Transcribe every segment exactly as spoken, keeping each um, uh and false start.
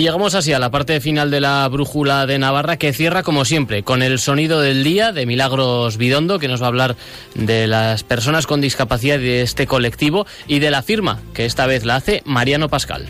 llegamos así a la parte final de la brújula de Navarra, que cierra como siempre con el sonido del día de Milagros Bidondo, que nos va a hablar de las personas con discapacidad y de este colectivo y de la firma, que esta vez la hace Mariano Pascal.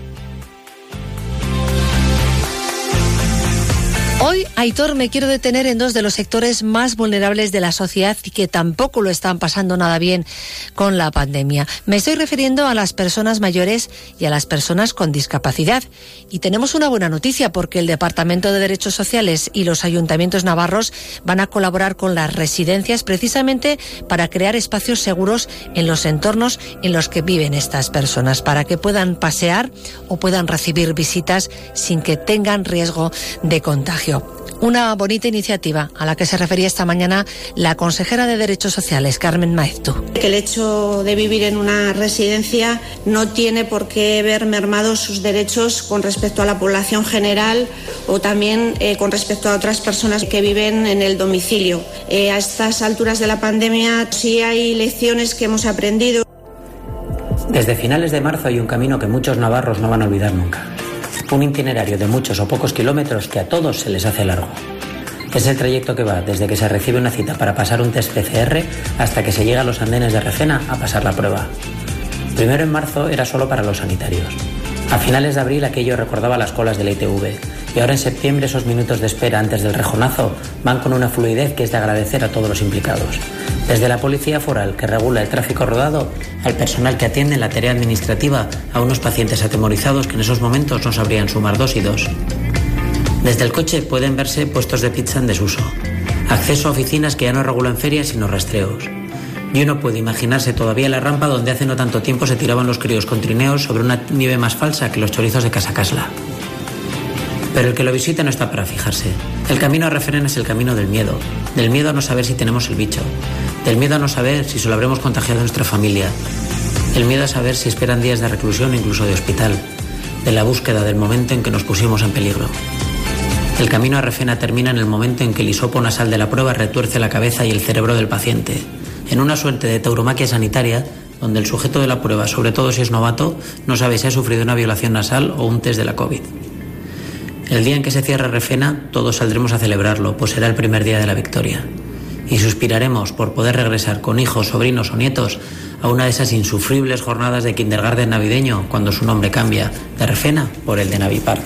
Hoy, Aitor, me quiero detener en dos de los sectores más vulnerables de la sociedad y que tampoco lo están pasando nada bien con la pandemia. Me estoy refiriendo a las personas mayores y a las personas con discapacidad. Y tenemos una buena noticia, porque el Departamento de Derechos Sociales y los ayuntamientos navarros van a colaborar con las residencias precisamente para crear espacios seguros en los entornos en los que viven estas personas, para que puedan pasear o puedan recibir visitas sin que tengan riesgo de contagio. Una bonita iniciativa a la que se refería esta mañana la consejera de Derechos Sociales, Carmen Maeztu. El hecho de vivir en una residencia no tiene por qué ver mermados sus derechos con respecto a la población general o también eh, con respecto a otras personas que viven en el domicilio. Eh, a estas alturas de la pandemia sí hay lecciones que hemos aprendido. Desde finales de marzo hay un camino que muchos navarros no van a olvidar nunca. Un itinerario de muchos o pocos kilómetros que a todos se les hace largo. Es el trayecto que va desde que se recibe una cita para pasar un test P C R hasta que se llega a los andenes de Rephena a pasar la prueba. Primero en marzo era solo para los sanitarios. A finales de abril aquello recordaba las colas de la I T V. Y ahora en septiembre esos minutos de espera antes del rejonazo van con una fluidez que es de agradecer a todos los implicados. Desde la policía foral, que regula el tráfico rodado, al personal que atiende en la tarea administrativa a unos pacientes atemorizados que en esos momentos no sabrían sumar dos y dos. Desde el coche pueden verse puestos de pizza en desuso, acceso a oficinas que ya no regulan ferias sino rastreos. Y uno puede imaginarse todavía la rampa donde hace no tanto tiempo se tiraban los críos con trineos sobre una nieve más falsa que los chorizos de Casacasla. Pero el que lo visita no está para fijarse. El camino a Rephena es el camino del miedo. Del miedo a no saber si tenemos el bicho. Del miedo a no saber si se lo habremos contagiado a nuestra familia. El miedo a saber si esperan días de reclusión o incluso de hospital. De la búsqueda del momento en que nos pusimos en peligro. El camino a Rephena termina en el momento en que el hisopo nasal de la prueba retuerce la cabeza y el cerebro del paciente. En una suerte de tauromaquia sanitaria, donde el sujeto de la prueba, sobre todo si es novato, no sabe si ha sufrido una violación nasal o un test de la COVID. El día en que se cierre Rephena, todos saldremos a celebrarlo, pues será el primer día de la victoria. Y suspiraremos por poder regresar con hijos, sobrinos o nietos a una de esas insufribles jornadas de kindergarten navideño, cuando su nombre cambia de Rephena por el de Navipark.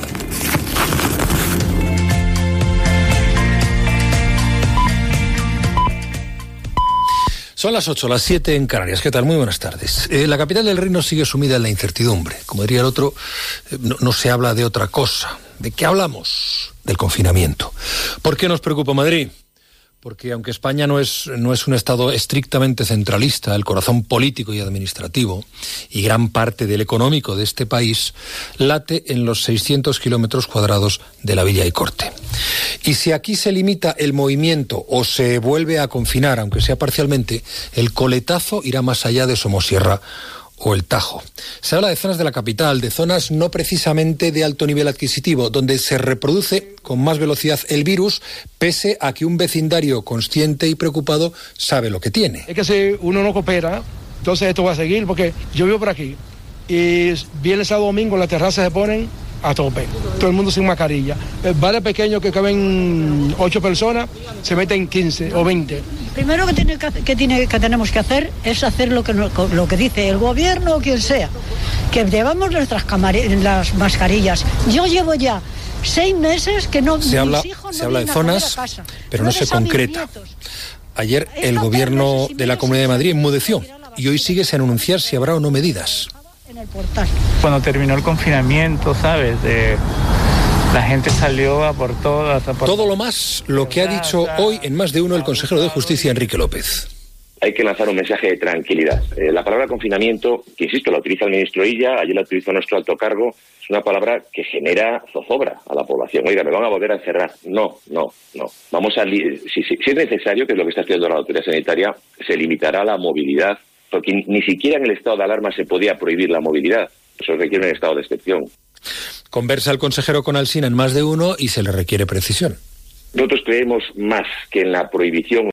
Son las ocho, las siete en Canarias. ¿Qué tal? Muy buenas tardes. Eh, la capital del reino sigue sumida en la incertidumbre. Como diría el otro, eh, no, no se habla de otra cosa. ¿De qué hablamos? Del confinamiento. ¿Por qué nos preocupa Madrid? Porque aunque España no es, no es un Estado estrictamente centralista, el corazón político y administrativo, y gran parte del económico de este país, late en los seiscientos kilómetros cuadrados de la Villa y Corte. Y si aquí se limita el movimiento o se vuelve a confinar, aunque sea parcialmente, el coletazo irá más allá de Somosierra o el Tajo. Se habla de zonas de la capital, de zonas no precisamente de alto nivel adquisitivo, donde se reproduce con más velocidad el virus, pese a que un vecindario consciente y preocupado sabe lo que tiene. Es que si uno no coopera, entonces esto va a seguir, porque yo vivo por aquí, y viernes, sábado, domingo, las terrazas se ponen a tope, todo el mundo sin mascarilla. El bar pequeño que caben ocho personas, se meten quince o veinte. Primero que, tiene que, que, tiene, que tenemos que hacer es hacer lo que, lo que dice el gobierno o quien sea, que llevamos nuestras las mascarillas. Yo llevo ya seis meses que no... Se habla, no se habla de zonas, pero no, no se concreta. Ayer el gobierno de la Comunidad de Madrid enmudeció y hoy sigue sin anunciar si habrá o no medidas. En el portal. Cuando terminó el confinamiento, ¿sabes? De... La gente salió a por todo. Hasta por... Todo lo más, lo que ha dicho hoy en Más de Uno el consejero de Justicia, Enrique López. Hay que lanzar un mensaje de tranquilidad. Eh, la palabra confinamiento, que insisto, la utiliza el ministro Illa, ayer la utilizó nuestro alto cargo, es una palabra que genera zozobra a la población. Oiga, ¿me van a volver a encerrar? No, no, no. Vamos a li- si, si, si es necesario, que es lo que está haciendo la autoridad sanitaria, se limitará la movilidad, porque ni siquiera en el estado de alarma se podía prohibir la movilidad. Eso requiere un estado de excepción. Conversa el consejero con Alsina en Más de Uno y se le requiere precisión. Nosotros creemos más que en la prohibición